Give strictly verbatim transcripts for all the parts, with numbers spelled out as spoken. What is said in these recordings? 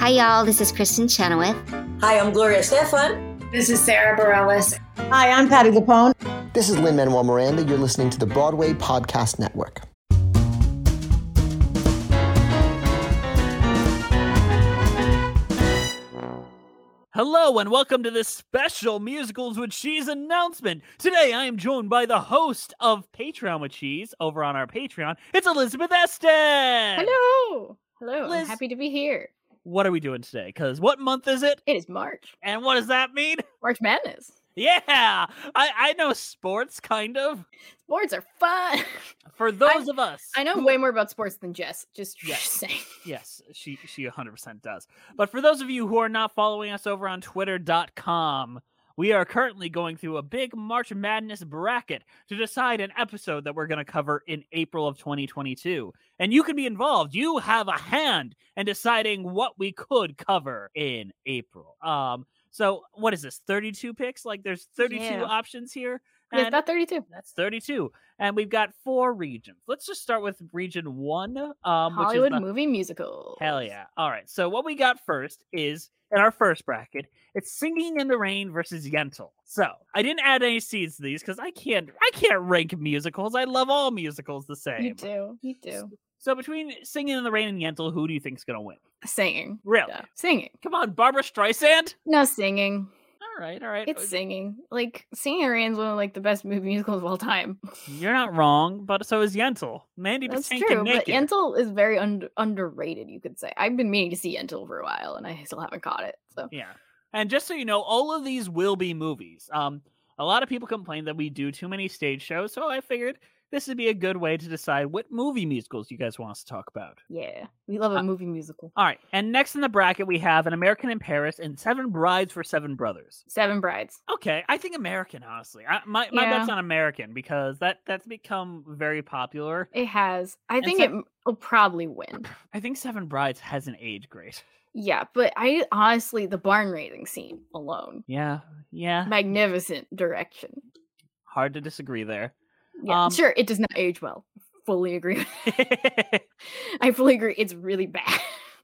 Hi, y'all. This is Kristen Chenoweth. Hi, I'm Gloria Stefan. This is Sarah Bareilles. Hi, I'm Patti LuPone. This is Lin-Manuel Miranda. You're listening to the Broadway Podcast Network. Hello and welcome to this special Musicals with Cheese announcement. Today I am joined by the host of Patreon with Cheese over on our Patreon. It's Elizabeth Estes! Hello! Hello, Liz, I'm happy to be here. What are we doing today? Because what month is it? It is March. And what does that mean? March Madness. Yeah! I, I know sports, kind of. Sports are fun. For those I'm, of us. I know who... way more about sports than Jess. Just, yes. just saying. Yes, she, she one hundred percent does. But for those of you who are not following us over on twitter dot com, we are currently going through a big March Madness bracket to decide an episode that we're going to cover in April of twenty twenty-two. And you can be involved. You have a hand in deciding what we could cover in April. Um, so what is this, thirty-two picks? Like there's thirty-two yeah. options here? And yeah, about thirty-two. That's thirty-two. And we've got four regions. Let's just start with region one. Um, Hollywood which is the... movie musical. Hell yeah. All right. So what we got first is, in our first bracket, it's Singing in the Rain versus Yentl. So I didn't add any seeds to these because I can't I can't rank musicals. I love all musicals the same. You do. You do. So between Singing in the Rain and Yentl, who do you think's going to win? Singing. Really? Yeah. Singing. Come on, Barbara Streisand? No, singing. All right, all right. It's singing. Like, Singing in the Rain is one of like the best movie musicals of all time. You're not wrong, but so is Yentl. Mandy That's Patinkin true, naked. but Yentl is very un- underrated, you could say. I've been meaning to see Yentl for a while, and I still haven't caught it. So yeah. And just so you know, all of these will be movies. Um, a lot of people complain that we do too many stage shows, so I figured this would be a good way to decide what movie musicals you guys want us to talk about. Yeah, we love a uh, movie musical. All right, and next in the bracket, we have An American in Paris and Seven Brides for Seven Brothers. Seven Brides. Okay, I think American, honestly. I, my my yeah. bet's on American because that, that's become very popular. It has. I think se- it will probably win. I think Seven Brides hasn't aged great. Yeah, but I honestly, the barn raising scene alone. Yeah, yeah. Magnificent direction. Hard to disagree there. Yeah, um, sure, it does not age well. Fully agree. I fully agree. It's really bad.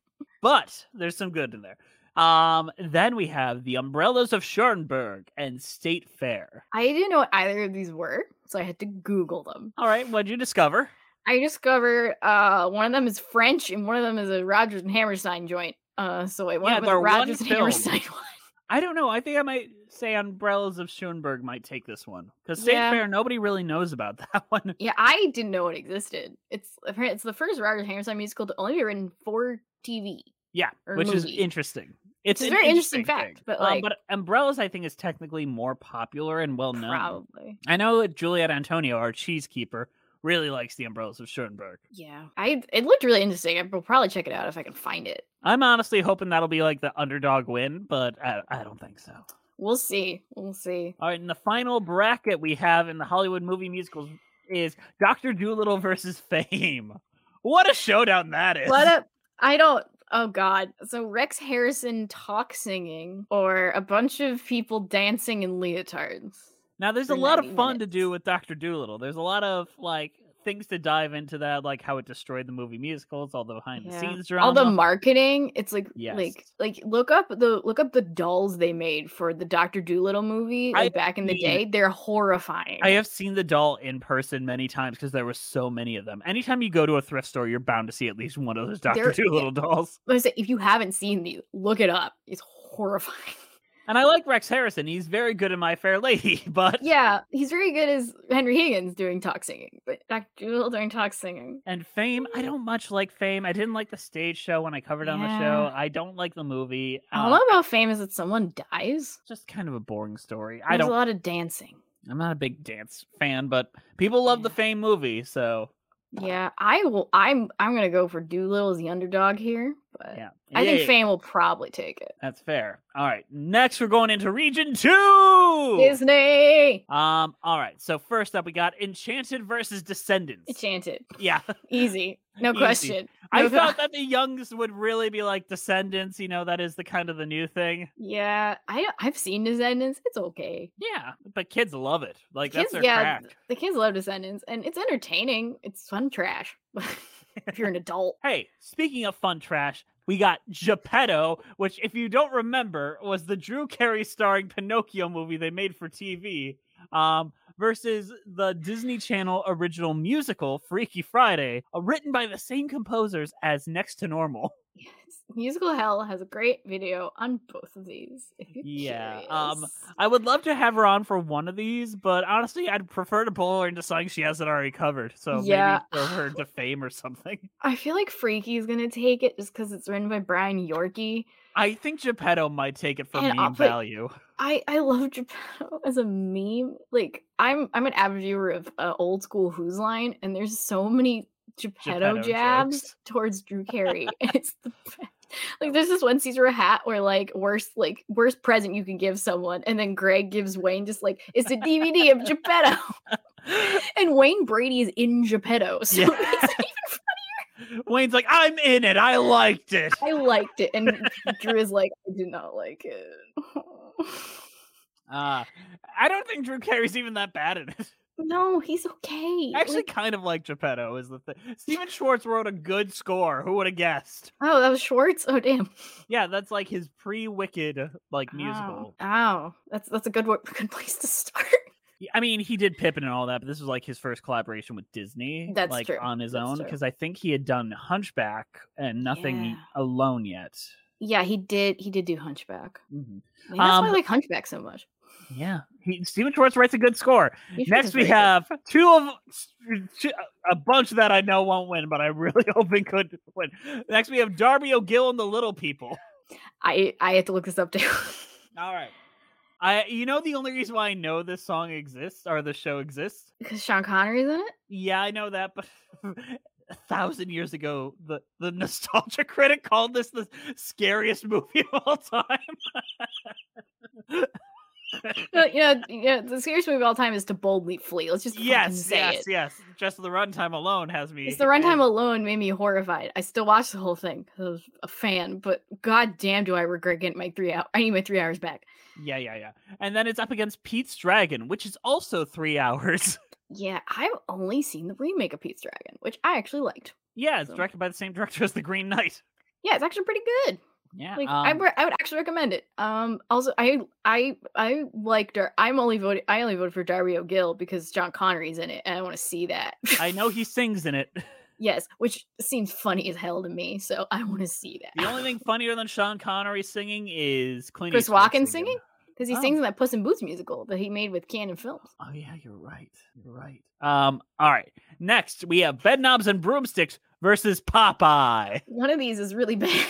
But there's some good in there. Um, then we have The Umbrellas of Schoenberg and State Fair. I didn't know what either of these were, so I had to Google them. All right, what'd you discover? I discovered uh, one of them is French and one of them is a Rodgers and Hammerstein joint. Uh, so I went yeah, with the Rodgers and film. Hammerstein one. I don't know. I think I might say Umbrellas of Schoenberg might take this one. Because State yeah. Fair, nobody really knows about that one. Yeah, I didn't know it existed. It's it's the first Rodgers and Hammerstein musical to only be written for T V. Yeah, which movie. is interesting. It's a an very interesting, interesting fact. thing. But, um, like, but Umbrellas, I think, is technically more popular and well known. Probably. I know Juliet Antonio, our cheese keeper, really likes The Umbrellas of Schoenberg. Yeah, I it looked really interesting. I will probably check it out if I can find it. I'm honestly hoping that'll be like the underdog win, but I, I don't think so. We'll see. We'll see. All right, and the final bracket we have in the Hollywood movie musicals is Doctor Dolittle versus Fame. What a showdown that is. What a I don't oh god. So Rex Harrison talk singing or a bunch of people dancing in leotards. Now there's a lot of fun to do with Doctor Dolittle. There's a lot of like things to dive into that, like how it destroyed the movie musicals, all the behind the yeah. scenes drama, all the marketing. It's like yes. like like look up the look up the dolls they made for the Doctor Dolittle movie like I back in the mean, day. They're horrifying. I have seen the doll in person many times because there were so many of them. Anytime you go to a thrift store, you're bound to see at least one of those Doctor Dolittle yeah. dolls. I say, if you haven't seen these, look it up. It's horrifying. And I like Rex Harrison. He's very good in My Fair Lady, but... Yeah, he's very good as Henry Higgins doing talk singing, but Doctor Dolittle doing talk singing. And Fame, I don't much like Fame. I didn't like the stage show when I covered yeah. on the show. I don't like the movie. All um, I know about Fame is that someone dies. Just kind of a boring story. There's I don't. a lot of dancing. I'm not a big dance fan, but people love yeah. the Fame movie, so... Yeah, I will. I'm. I'm gonna go for Dolittle as the underdog here, but yeah. I yeah, think yeah. Fame will probably take it. That's fair. All right, next we're going into Region Two. Disney. Um. All right. So first up, we got Enchanted versus Descendants. Enchanted. Yeah. Easy. No Easy. question. I No thought that the youngs would really be like Descendants. You know, that is the kind of the new thing. Yeah, I I've seen Descendants. It's okay. Yeah, but kids love it. Like Kids, that's their yeah, crack. the kids love Descendants, and it's entertaining. It's fun trash. If you're an adult. Hey, speaking of fun trash, We got Geppetto, which, if you don't remember, was the Drew Carey starring Pinocchio movie they made for T V, um, versus the Disney Channel original musical, Freaky Friday, uh, written by the same composers as Next to Normal. Yes. Musical Hell has a great video on both of these, if you're Yeah, curious. um, I would love to have her on for one of these, but honestly, I'd prefer to pull her into something she hasn't already covered. So Yeah. maybe throw her into Fame or something. I feel like Freaky is gonna take it just because it's written by Brian Yorkie. I think Geppetto might take it for And meme I'll put- value. I I love Geppetto as a meme. Like I'm I'm an avid viewer of uh, old school Who's Line, and there's so many Geppetto, Geppetto jabs jokes. towards Drew Carey. It's the best. Like there's this one Caesar a hat where like worst like worst present you can give someone, and then Greg gives Wayne just like it's a D V D of Geppetto, and Wayne Brady is in Geppetto, so Yeah. it's even Wayne's like, I'm in it. I liked it. I liked it, and Drew is like, I did not like it. Uh, I don't think Drew Carey's even that bad at it. No, he's okay. I actually Like, kind of like Geppetto is the thing. Steven Schwartz wrote a good score. Who would have guessed? oh, that was Schwartz. Oh, damn. Yeah, that's like his pre-Wicked like musical. Oh, oh, that's that's a good wo- good place to start. I mean, he did Pippin and all that, but this was like his first collaboration with Disney, That's like true. on his That's own, true. because I think he had done Hunchback and nothing Yeah. alone yet. Yeah, he did. He did do Hunchback. Mhm. Maybe that's Um, why I like Hunchback so much. Yeah, he, Steven Schwartz writes a good score. He Next, is we very good. have two of a bunch that I know won't win, but I really hoping could win. Next, we have Darby O'Gill and the Little People. I I had to look this up too. All right, I you know the only reason why I know this song exists or the show exists. Because Sean Connery's in it. Yeah, I know that, but a thousand years ago, the the Nostalgia Critic called this the scariest movie of all time. No, you know, you know, the scariest movie of all time is To Boldly Flee. Let's just fucking yes, say yes, it. yes. Just the runtime alone has me. It's the runtime alone made me horrified. I still watched the whole thing because I was a fan, but god damn, do I regret getting my three hours. I need my three hours back. Yeah, yeah, yeah. And then it's up against Pete's Dragon, which is also three hours. Yeah, I've only seen the remake of Pete's Dragon, which I actually liked. Yeah, it's So- directed by the same director as The Green Knight. Yeah, it's actually pretty good. Yeah, Like I, um, re- I would actually recommend it. Um, also I I I like Dar- I'm only voted. I only voted for Darby O'Gill because John Connery's in it, and I want to see that. I know he sings in it. Yes, which seems funny as hell to me. So I want to see that. The only thing funnier than Sean Connery singing is Clint Chris Eastwood Walken singing because he Oh. sings in that Puss in Boots musical that he made with Canon Films. Oh yeah, you're right. You're right. Um. All right. Next, we have Bedknobs and Broomsticks versus Popeye. One of these is really bad.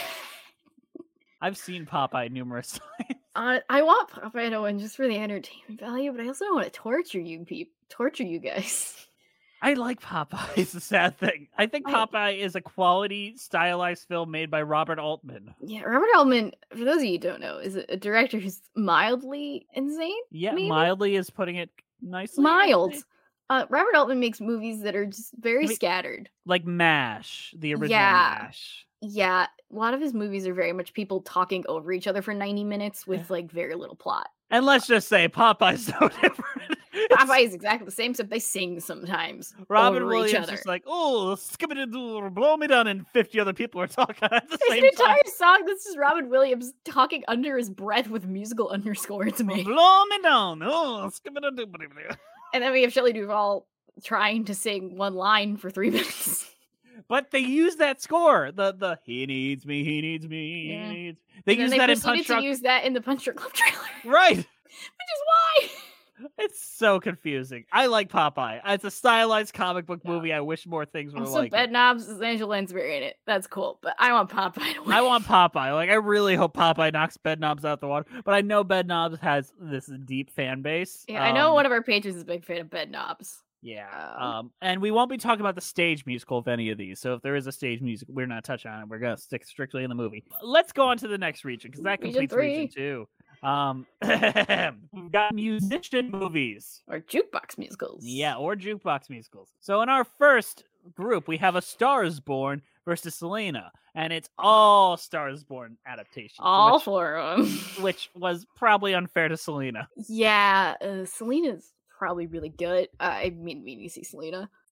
I've seen Popeye numerous times. Uh, I want Popeye to win just for the entertainment value, but I also don't want to torture you people, torture you guys. I like Popeye. It's the sad thing. I think I- Popeye is a quality, stylized film made by Robert Altman. Yeah, Robert Altman, for those of you who don't know, is a, a director who's mildly insane. Yeah, Maybe? mildly is putting it nicely. Mild. Uh, Robert Altman makes movies that are just very I mean- scattered. Like MASH, the original Yeah. MASH. Yeah, a lot of his movies are very much people talking over each other for ninety minutes with like very little plot. And let's just say Popeye's so different. It's- Popeye is exactly the same, except they sing sometimes. Robin over each Williams other. is like, oh, skip it, blow me down, and fifty other people are talking at the There's same an time. entire song that's just Robin Williams talking under his breath with musical underscore to me. Blow me down. Oh, skip it. And then we have Shelley Duvall trying to sing one line for three minutes. But they use that score. The the he needs me, he needs me. Yeah. He needs... They And then use they that in proceeded Punch to Drunk. use that in the Punch Drunk Love trailer, which Right. is why. It's so confusing. I like Popeye. It's a stylized comic book Yeah. movie. I wish more things were Also, like it. Bedknobs is Angela Lansbury in it. That's cool, but I want Popeye to win. I want Popeye. Like, I really hope Popeye knocks Bedknobs out the water. But I know Bedknobs has this deep fan base. Yeah, I know Um, one of our patrons is a big fan of Bedknobs. Yeah. Um, Um, and we won't be talking about the stage musical of any of these. So if there is a stage musical, we're not touching on it. We're gonna stick strictly in the movie. Let's go on to the next region because that Region completes region three. two. Um, we've got musician movies. Or jukebox musicals. Yeah, or jukebox musicals. So in our first group, we have A Star Is Born versus Selena, and it's all Stars Born adaptations, All which, four of them. which was probably unfair to Selena. Yeah, uh, Selena's probably really good. Uh, I mean, we need to see Selena.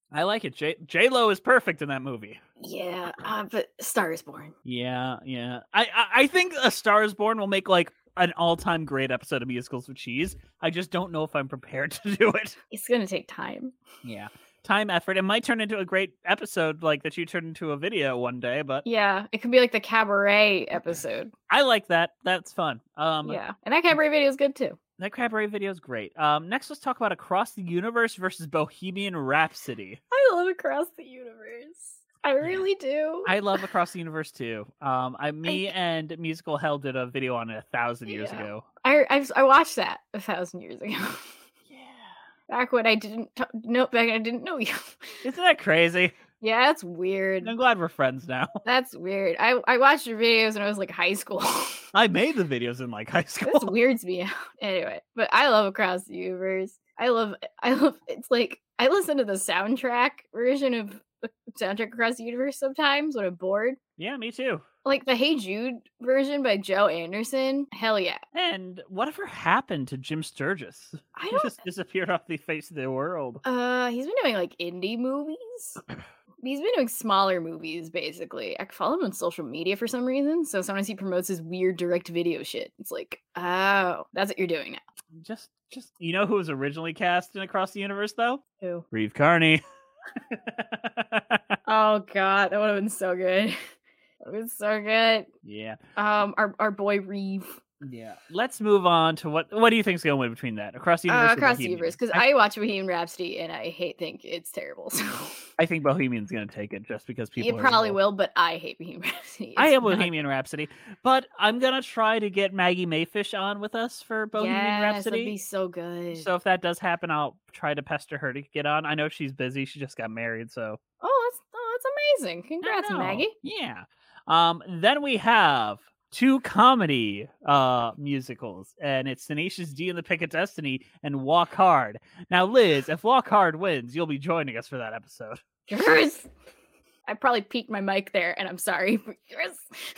I like it. J J Lo is perfect in that movie. Yeah, uh, but Star is Born. Yeah, yeah. I, I I think A Star is Born will make like an all-time great episode of Musicals with Cheese. I just don't know if I'm prepared to do it. It's gonna take time. Yeah. Time, effort. It might turn into a great episode like that you turn into a video one day, but Yeah, it could be like the cabaret episode. I like that. That's fun. Um Yeah, and that cabaret video is good too. That cabaret video is great. Um next let's talk about Across the Universe versus Bohemian Rhapsody. I love Across the Universe. I really do. I love Across the Universe too. Um I me and Musical Hell did a video on it a thousand years Yeah. ago. I, I I watched that a thousand years ago. Back when I didn't t- know, back when I didn't know you. Isn't that crazy? Yeah, that's weird. I'm glad we're friends now. That's weird. I I watched your videos when I was like high school. I made the videos in like high school. This weirds me out. Anyway, but I love Across the Universe. I love. I love. It's like I listen to the soundtrack version of the soundtrack Across the Universe sometimes when I'm bored. Yeah, me too. Like the Hey Jude version by Joe Anderson. Hell yeah. And whatever happened to Jim Sturgis? I He don't. just disappeared off the face of the world. Uh, he's been doing like indie movies. He's been doing smaller movies, basically. I follow him on social media for some reason, so sometimes he promotes his weird direct video shit. It's like, oh, that's what you're doing now. Just, just you know who was originally cast in Across the Universe though? Who? Reeve Carney. Oh god, that would have been so good. That would have been so good. Yeah, Um, our our boy Reeve. yeah. Let's move on to what. What do you think's going to win between that? Across the Universe. Uh, or across the Bohemian? universe, because I, I watch Bohemian Rhapsody and I hate think it's terrible. So I think Bohemian's going to take it just because people. it are probably involved. will, but I hate Bohemian Rhapsody. I It's am not- Bohemian Rhapsody, but I'm gonna try to get Maggie Mayfish on with us for Bohemian yes, Rhapsody. that'd be so good. So if that does happen, I'll try to pester her to get on. I know she's busy; she just got married, so oh, that's oh, that's amazing. I Congrats, know. Maggie. Yeah. Um. Then we have two comedy uh musicals, and it's Tenacious D and the Pick of Destiny and Walk Hard. Now, Liz, if Walk Hard wins, you'll be joining us for that episode. Yes. I probably peaked my mic there, and I'm sorry. But yes.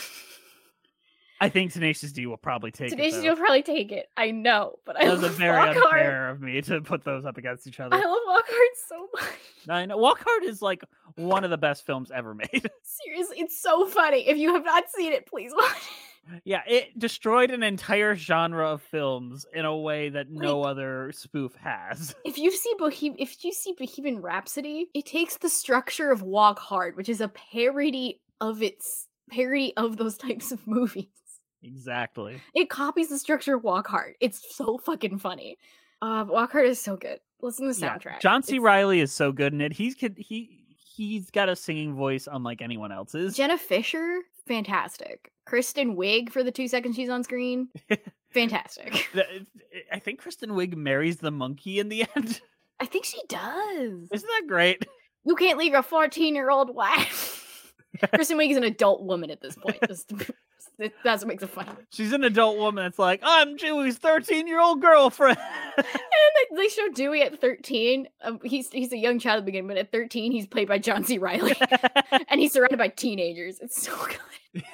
I think Tenacious D will probably take Tenacious it. D will probably take it. I know, but I That was a love very Walk Hard. unfair of me to put those up against each other. I love Walk Hard so much. I know Walk Hard is like one of the best films ever made. Seriously, it's so funny. If you have not seen it, please watch it. Yeah, it destroyed an entire genre of films in a way that no Like- other spoof has. If you see Bohem- if you see Bohemian Rhapsody, it takes the structure of Walk Hard, which is a parody of its parody of those types of movies. Exactly. It copies the structure of Walk Hard. It's so fucking funny. Uh, Walk Hard is so good. Listen to the Yeah, soundtrack. John C. It's- Riley is so good in it. He's could he he's got a singing voice unlike anyone else's. Jenna Fisher, fantastic. Kristen Wiig for the two seconds she's on screen, fantastic. The- I think Kristen Wiig marries the monkey in the end. I think she does. Isn't that great? You can't leave your fourteen-year-old wife. Kristen Wiig is an adult woman at this point. Just, it- that's what makes it funny. She's an adult woman. It's like, I'm Dewey's thirteen-year-old girlfriend. And they, they show Dewey at thirteen. Um, he's he's a young child at the beginning, but at thirteen, he's played by John C. Riley, and he's surrounded by teenagers. It's so good.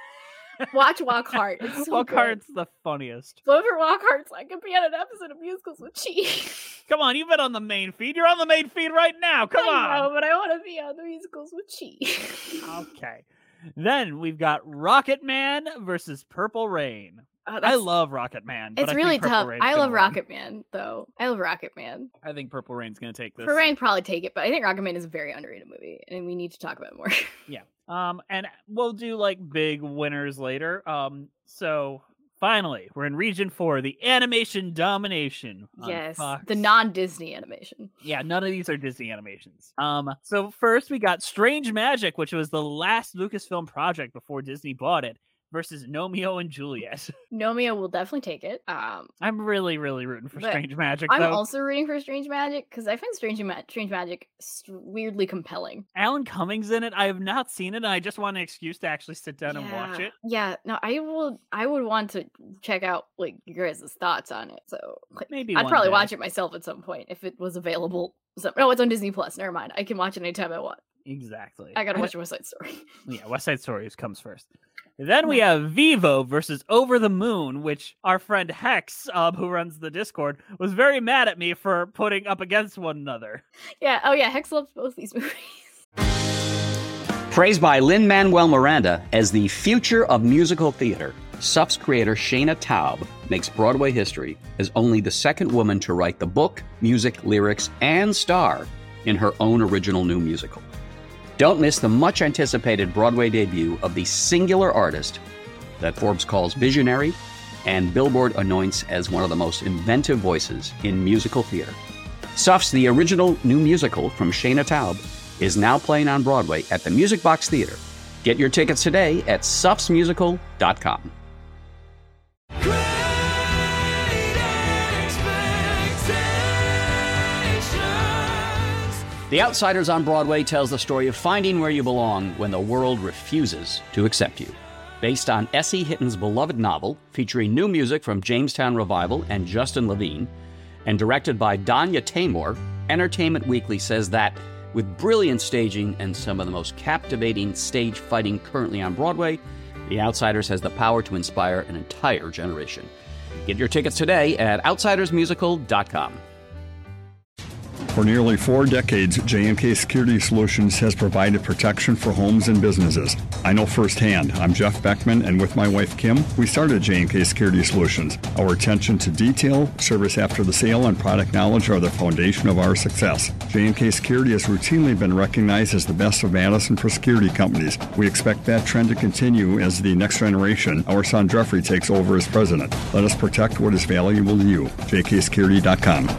Watch Walk Hard. It's so Walk good. Hard's the funniest. Vote for Walk Hard so I could be on an episode of Musicals with Cheese. Come on, you've been on the main feed. You're on the main feed right now. Come I know, on. but I want to be on the Musicals with Cheese. Okay. Then we've got Rocket Man versus Purple Rain. Uh, I that's- love Rocket Man. but It's I think really Purple tough. Rain's I gonna love win. Rocket Man, though. I love Rocket Man. I think Purple Rain's gonna take this. For Rain, probably take it, but I think Rocket Man is a very underrated movie, and we need to talk about it more. Yeah. Um, and we'll do like big winners later. Um, so finally, we're in Region Four, the Animation Domination. on yes, Fox. the non-Disney animation. Yeah, none of these are Disney animations. Um, so first we got Strange Magic, which was the last Lucasfilm project before Disney bought it, versus Nomeo and Juliet. Nomeo will definitely take it. Um, I'm really, really rooting for But Strange Magic. I'm though. also rooting for Strange Magic because I find Strange, Ma- Strange Magic st- weirdly compelling. Alan Cummings in it. I have not seen it, and I just want an excuse to actually sit down and watch Yeah. it. Yeah, no, I will. I would want to check out like your guys' thoughts on it. So like, Maybe I'd one probably day. watch it myself at some point if it was available. So, no, it's on Disney Plus. Never mind. I can watch it anytime I want. Exactly. I gotta watch West Side Story. Yeah, West Side Story comes first. Then we have Vevo versus Over the Moon, which our friend Hex, um, who runs the Discord, was very mad at me for putting up against one another. Yeah, oh yeah, Hex loves both these movies. Praised by Lin-Manuel Miranda as the future of musical theater, S U F's creator Shayna Taub makes Broadway history as only the second woman to write the book, music, lyrics, and star in her own original new musical. Don't miss the much-anticipated Broadway debut of the singular artist that Forbes calls visionary and Billboard anoints as one of the most inventive voices in musical theater. S U F's The Original New Musical from Shayna Taub is now playing on Broadway at the Music Box Theater. Get your tickets today at sufs musical dot com. The Outsiders on Broadway tells the story of finding where you belong when the world refuses to accept you. Based on S E. Hitton's beloved novel, featuring new music from Jamestown Revival and Justin Levine, and directed by Danya Tamor, Entertainment Weekly says that, with brilliant staging and some of the most captivating stage fighting currently on Broadway, The Outsiders has the power to inspire an entire generation. Get your tickets today at outsiders musical dot com. For nearly four decades, J and K Security Solutions has provided protection for homes and businesses. I know firsthand. I'm Jeff Beckman, and with my wife Kim, we started J and K Security Solutions. Our attention to detail, service after the sale, and product knowledge are the foundation of our success. J and K Security has routinely been recognized as the best of Madison for security companies. We expect that trend to continue as the next generation, our son Jeffrey, takes over as president. Let us protect what is valuable to you. j k security dot com.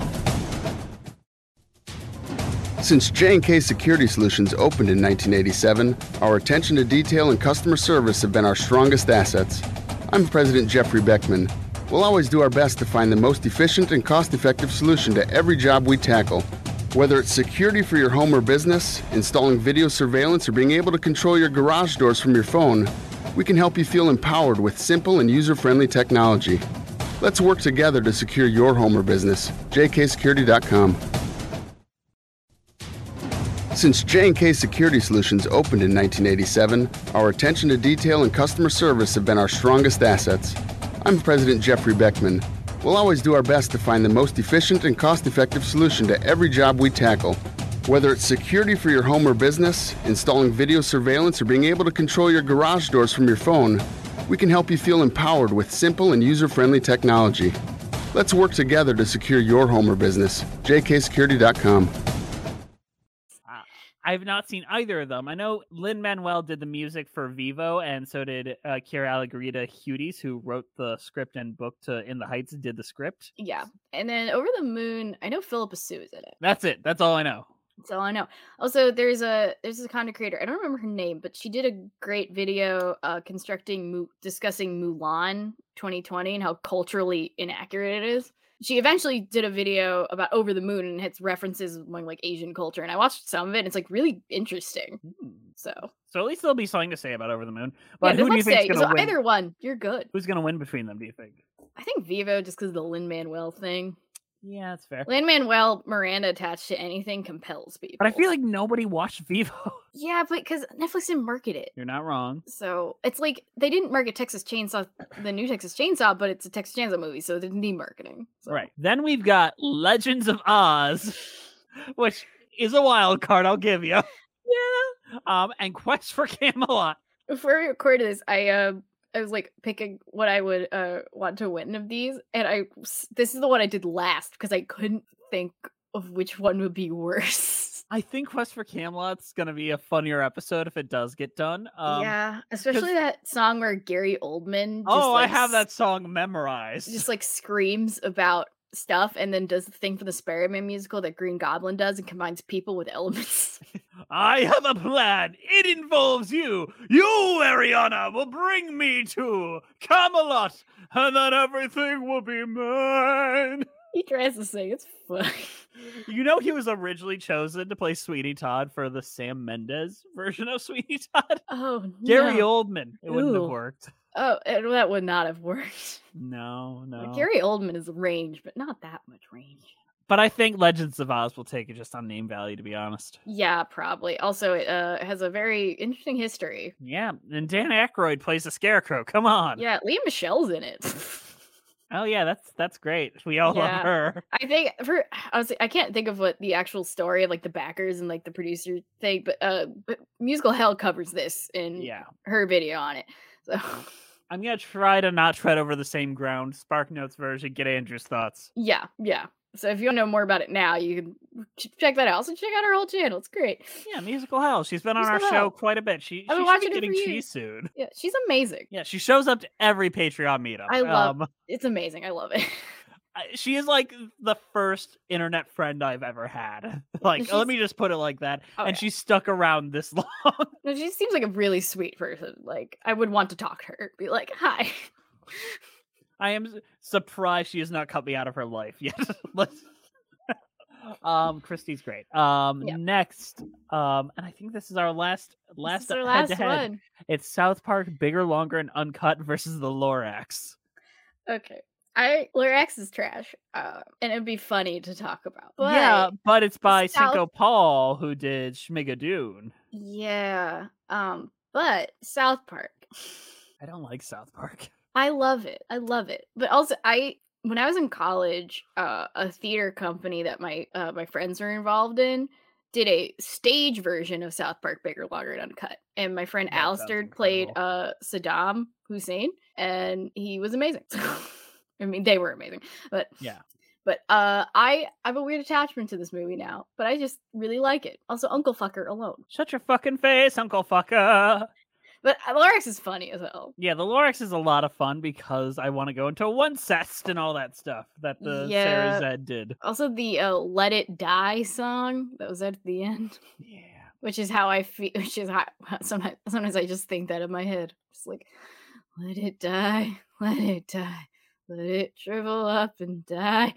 Since J and K Security Solutions opened in nineteen eighty-seven, our attention to detail and customer service have been our strongest assets. I'm President Jeffrey Beckman. We'll always do our best to find the most efficient and cost-effective solution to every job we tackle. Whether it's security for your home or business, installing video surveillance, or being able to control your garage doors from your phone, we can help you feel empowered with simple and user-friendly technology. Let's work together to secure your home or business. j k security dot com. Since J and K Security Solutions opened in nineteen eighty-seven, our attention to detail and customer service have been our strongest assets. I'm President Jeffrey Beckman. We'll always do our best to find the most efficient and cost-effective solution to every job we tackle. Whether it's security for your home or business, installing video surveillance, or being able to control your garage doors from your phone, we can help you feel empowered with simple and user-friendly technology. Let's work together to secure your home or business. j k security dot com. I've not seen either of them. I know Lin-Manuel did the music for Vevo, and so did uh, Kira Allegrita Hudes, who wrote the script and book to In the Heights, did the script. Yeah. And then Over the Moon, I know Philippa Sue is in it. That's it. That's all I know. That's all I know. Also, there's a there's a content creator. I don't remember her name, but she did a great video uh, constructing, Mu- discussing Mulan twenty twenty and how culturally inaccurate it is. She eventually did a video about Over the Moon and hits references among like Asian culture, and I watched some of it. And it's like really interesting. Hmm. So, so at least there'll be something to say about Over the Moon. But yeah, who do you think is going to so win? Either one, you're good. Who's going to win between them? Do you think? I think Vevo, just because of the Lin-Manuel thing. Yeah, that's fair. Lin-Manuel Miranda attached to anything compels people. But I feel like nobody watched Vevo. Yeah, but because Netflix didn't market it. You're not wrong. So it's like they didn't market Texas Chainsaw, the new Texas Chainsaw, but it's a Texas Chainsaw movie, so it didn't need marketing. So. Right. Then we've got Legends of Oz, which is a wild card, I'll give you. Yeah. Um, and Quest for Camelot. Before we recorded this, I uh, I was like picking what I would uh want to win of these, and I this is the one I did last because I couldn't think of which one would be worse. I think Quest for Camelot's gonna be a funnier episode if it does get done. Um, yeah, especially that song where Gary Oldman. Just, oh, like, I have that song memorized. Just like screams about stuff and then does the thing for the Spider-Man musical that Green Goblin does and combines people with elements. I have a plan. It involves you. You, Ariana, will bring me to Camelot, and then everything will be mine. He tries to sing. It's fun. You know he was originally chosen to play Sweeney Todd for the Sam Mendes version of Sweeney Todd? Oh, no. Gary Oldman. It Ooh. wouldn't have worked. Oh, that would not have worked. No, no. Like, Gary Oldman is range, but not that much range. But I think Legends of Oz will take it just on name value, to be honest. Yeah, probably. Also, it uh, has a very interesting history. Yeah, and Dan Aykroyd plays a scarecrow. Come on. Yeah, Leah Michelle's in it. Oh yeah, that's that's great. We all Yeah. love her. I think for honestly, I can't think of what the actual story of like the backers and like the producer thing, but uh, but Musical Hell covers this in Yeah. her video on it. So I'm gonna try to not tread over the same ground. Spark Notes version. Get Andrew's thoughts. yeah, yeah. So if you want to know more about it now, you can ch- check that out. Also check out her whole channel. It's great. Yeah, Musical Hell. She's been on our Musical show Hell. quite a bit. She, I've been she should watching be it for getting years. cheese soon. Yeah, she's amazing. Yeah, she shows up to every Patreon meetup. I love Um, it's amazing. I love it. I- she is like the first internet friend I've ever had. Like, She's- let me just put it like that. Oh, and yeah. she's stuck around this long. No, she seems like a really sweet person. Like I would want to talk to her. Be like, hi. I am s- surprised she has not cut me out of her life yet. Let's- um, Christy's great. Um, Yep. next, um, and I think this is our last This last is our head last to head. one. It's South Park Bigger, Longer, and Uncut versus the Lorax. Okay. I Lorax is trash. Uh, and it'd be funny to talk about. But yeah, but it's by South- Cinco Paul, who did Schmigadoon. yeah. Um, but South Park. I don't like South Park. I love it. I love it. But also I when I was in college, uh, a theater company that my uh, my friends were involved in did a stage version of South Park Bigger, Longer, and Uncut. And my friend That sounds Alistair played incredible. uh, Saddam Hussein, and he was amazing. I mean, they were amazing. But Yeah. but uh, I I have a weird attachment to this movie now. But I just really like it. Also, Uncle Fucker alone. Shut your fucking face, Uncle Fucker. But uh, Lorax is funny as hell. Yeah, the Lorax is a lot of fun because I want to go into one cest and all that stuff that the Yeah. Sarah Zed did. Also, the uh, "Let It Die" song that was at the end. Yeah. Which is how I feel. Which is how sometimes sometimes I just think that in my head. Just like, let it die, let it die, let it shrivel up and die.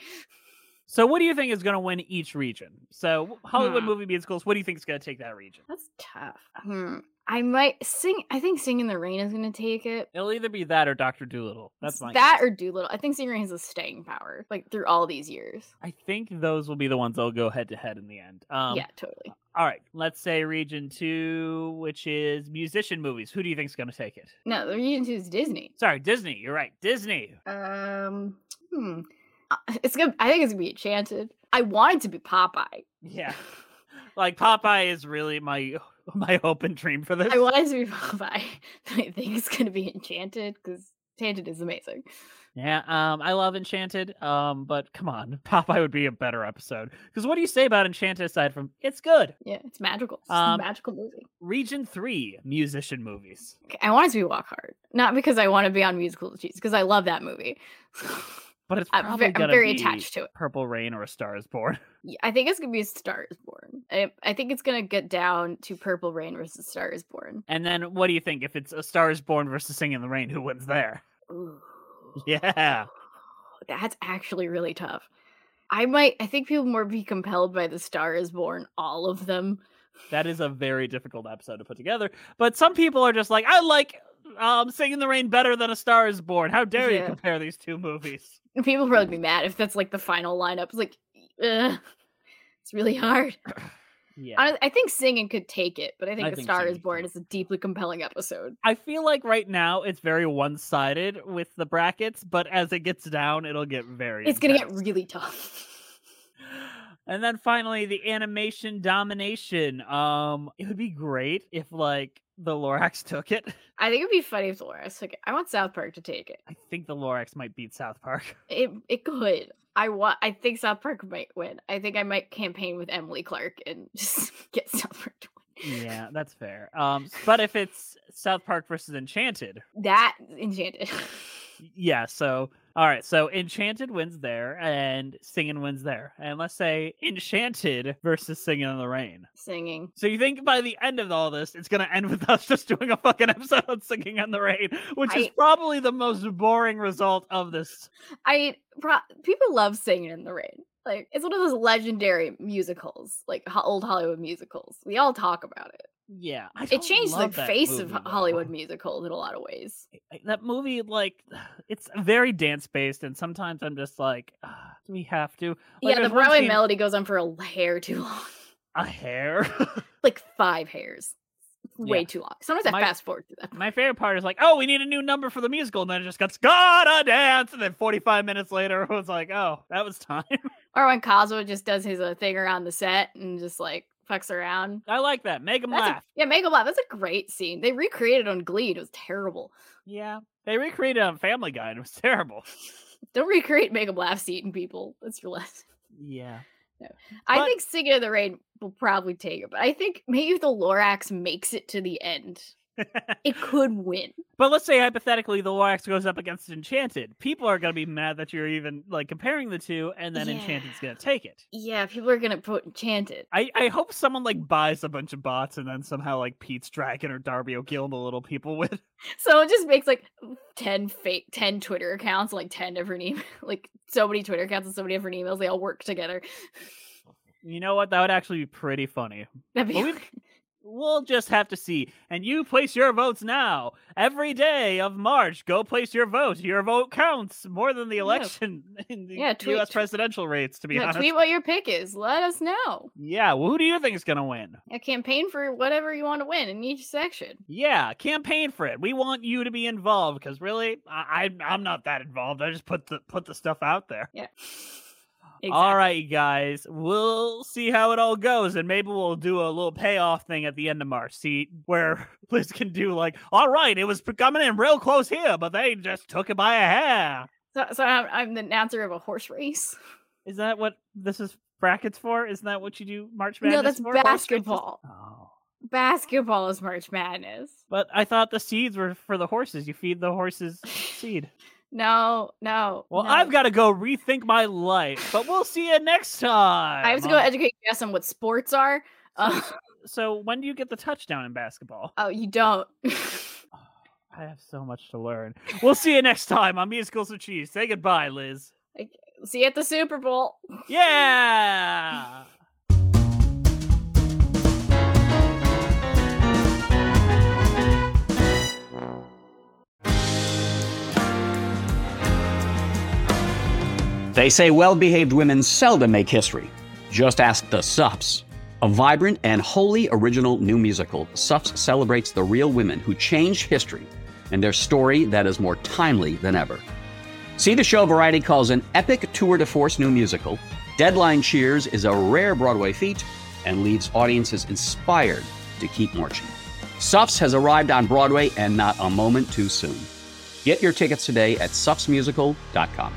So what do you think is going to win each region? So Hollywood Hmm. movie musicals, what do you think is going to take that region? That's tough. Hmm. I might sing. I think "Sing in the Rain" is gonna take it. It'll either be that or Doctor Dolittle. That's It's my that guess. or Doolittle. I think "Sing in the Rain" has a staying power, like through all these years. I think those will be the ones that'll go head to head in the end. Um, yeah, totally. All right, let's say region two, which is musician movies. Who do you think is going to take it? No, the region two is Disney. Sorry, Disney. You're right, Disney. Um, hmm. Uh, It's gonna. I think it's gonna be Enchanted. I want it to be Popeye. Yeah, like Popeye is really my my hope and dream for this. I want it to be Popeye. But I think it's gonna be Enchanted because Enchanted is amazing. Yeah, um, I love Enchanted, um, but come on, Popeye would be a better episode. Because what do you say about Enchanted aside from it's good? Yeah, it's magical. It's Um, a magical movie. Region three, musician movies. Okay, I want it to be Walk Hard, not because I want to be on Musical Cheese, because I love that movie. But it's I'm, probably ve- I'm gonna very be attached to it. Purple Rain or A Star Is Born. Yeah, I think it's gonna be A Star Is Born. I, I think it's gonna get down to Purple Rain versus Star Is Born. And then what do you think if it's A Star Is Born versus Singing in the Rain? Who wins there? Ooh, Yeah. that's actually really tough. I might. I think people more be compelled by The Star Is Born, all of them. That is a very difficult episode to put together. But some people are just like, I like um, Singing in the Rain better than A Star Is Born. How dare you Yeah. compare these two movies? People will probably be mad if that's like the final lineup. It's like, ugh, it's really hard. Yeah. I, I think Singing could take it, but I think I A think Star Is Singing Born can. is a deeply compelling episode. I feel like right now it's very one-sided with the brackets, but as it gets down, it'll get very It's gonna get intense. really tough. And then finally, the animation domination. Um, it would be great if like the Lorax took it. I think it'd be funny if the Lorax took it. I want South Park to take it. I think the Lorax might beat South Park. It it could. I want. I think South Park might win. I think I might campaign with Emily Clark and just get South Park to win. Yeah, that's fair. Um, but if it's South Park versus Enchanted, That Enchanted. yeah. So all right, so Enchanted wins there, and Singing wins there, and let's say Enchanted versus Singing in the Rain. Singing. So you think by the end of all this, it's gonna end with us just doing a fucking episode on Singing in the Rain, which is I- probably the most boring result of this. I pro- people love Singing in the Rain. Like it's one of those legendary musicals, like ho- old Hollywood musicals. We all talk about it. Yeah, I It don't changed the love that face movie, of though. Hollywood musicals in a lot of ways. That movie, like, it's very dance based, and sometimes I'm just like, ah, do we have to? Like, Yeah, the there's one Broadway scene- melody goes on for a hair too long. a hair. Like five hairs. Way Yeah. too long. Sometimes I My- fast forward through that. My favorite part is like, oh, we need a new number for the musical, and then it just gets gotta dance, and then forty-five minutes later, it was like, oh, that was time. Or when Cosmo just does his uh, thing around the set and just like fucks around. I like that. Make them That's a, laugh. yeah, make 'em laugh. That's a great scene. They recreated it on Glee. It was terrible. Yeah, they recreated it on Family Guy, and it was terrible. Don't recreate make 'em laugh seating people. That's your lesson. Yeah. I But- think Singing in the Rain will probably take it, but I think maybe if the Lorax makes it to the end, it could win. But let's say hypothetically the Lorax goes up against Enchanted. People are gonna be mad that you're even like comparing the two, and then Yeah. Enchanted's gonna take it. Yeah, people are gonna put Enchanted. I, I hope someone like buys a bunch of bots and then somehow like Pete's Dragon or Darby O'Gill the little people with. So it just makes like ten fake, ten Twitter accounts, like ten different emails, like so many Twitter accounts and so many different emails. They all work together. You know what? That would actually be pretty funny. That'd be Well, we- We'll just have to see. And you place your votes now. Every day of March, go place your vote. Your vote counts more than the Yeah. election in the Yeah, tweet- U S presidential rates, to be No, honest. tweet what your pick is. Let us know. Yeah, well, who do you think is going to win? A campaign for whatever you want to win in each section. Yeah, campaign for it. We want you to be involved because really, I, I I'm not that involved. I just put the put the stuff out there. Yeah. All right, you guys. We'll see how it all goes, and maybe we'll do a little payoff thing at the end of March. See where Liz can do like, all right, it was coming in real close here, but they just took it by a hair. So, so I'm, I'm the announcer of a horse race. Is that what this is brackets for? Isn't that what you do March Madness No, that's for? Horse races? basketball. Oh. Basketball is March Madness. But I thought the seeds were for the horses. You feed the horses seed. No, no. Well, no. I've got to go rethink my life, but we'll see you next time. I have to go educate Jess on what sports are. Uh, So when do you get the touchdown in basketball? oh, you don't. I have so much to learn. We'll see you next time on Musicals with Cheese. Say goodbye, Liz. See you at the Super Bowl. Yeah! They say well-behaved women seldom make history. Just ask the Sups. A vibrant and wholly original new musical, Sups celebrates the real women who changed history and their story that is more timely than ever. See the show Variety calls an epic tour de force new musical. Deadline Cheers is a rare Broadway feat and leaves audiences inspired to keep marching. Sups has arrived on Broadway and not a moment too soon. Get your tickets today at sups musical dot com.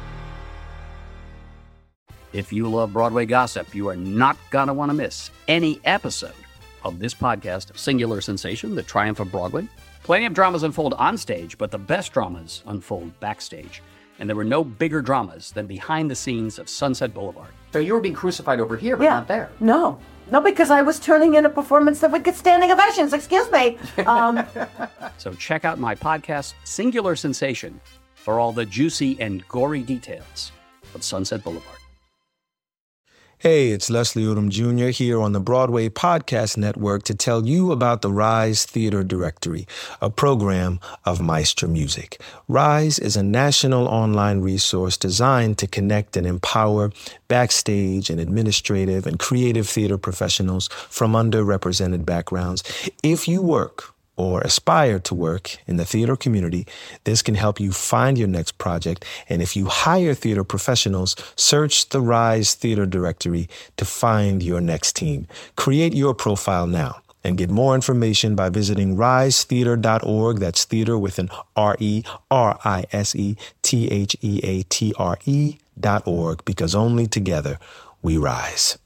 If you love Broadway gossip, you are not going to want to miss any episode of this podcast, Singular Sensation, The Triumph of Broadway. Plenty of dramas unfold on stage, but the best dramas unfold backstage. And there were no bigger dramas than behind the scenes of Sunset Boulevard. So you were being crucified over here, but Yeah. not there. No. No, because I was turning in a performance that would get standing ovations. Excuse me. Um, So check out my podcast, Singular Sensation, for all the juicy and gory details of Sunset Boulevard. Hey, it's Leslie Odom Junior here on the Broadway Podcast Network to tell you about the Rise Theater Directory, a program of Maestro Music. Rise is a national online resource designed to connect and empower backstage and administrative and creative theater professionals from underrepresented backgrounds. If you work or aspire to work in the theater community, this can help you find your next project. And if you hire theater professionals, search the Rise Theater Directory to find your next team. Create your profile now and get more information by visiting rise theater dot org. That's theater with an R E, R I S E, T H E A T R E dot org, because only together we rise.